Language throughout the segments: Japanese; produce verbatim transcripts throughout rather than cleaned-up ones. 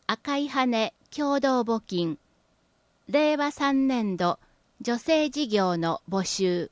赤い羽共同募金れいわさんねん度女性事業の募集。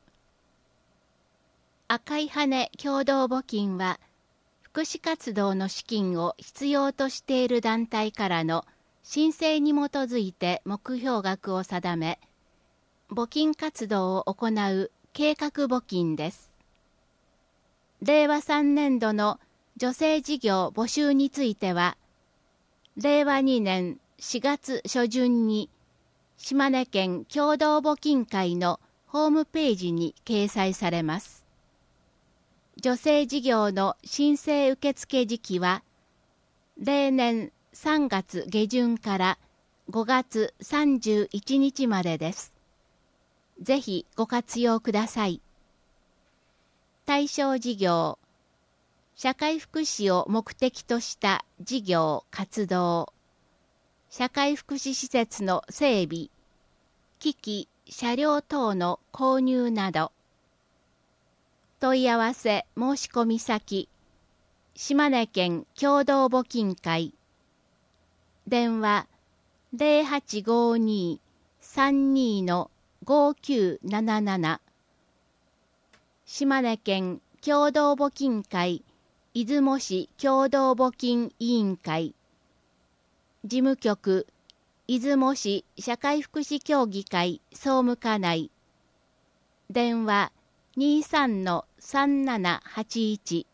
赤い羽共同募金は福祉活動の資金を必要としている団体からの申請に基づいて目標額を定め、募金活動を行う計画募金です。れいわさんねん度の女性事業募集については、れいわにねんしがつ初旬に島根県共同募金会のホームページに掲載されます。女性事業の申請受付時期は、例年さんがつ下旬からごがつさんじゅういちにちまでです。ぜひご活用ください。対象事業、社会福祉を目的とした事業・活動、社会福祉施設の整備、機器・車両等の購入など、問い合わせ申し込み先、島根県共同募金会、電話 ゼロはちごに さんに ごきゅうなななな、島根県共同募金会出雲市共同募金委員会、事務局出雲市社会福祉協議会総務課内、電話 にじゅうさんのさんななはちいち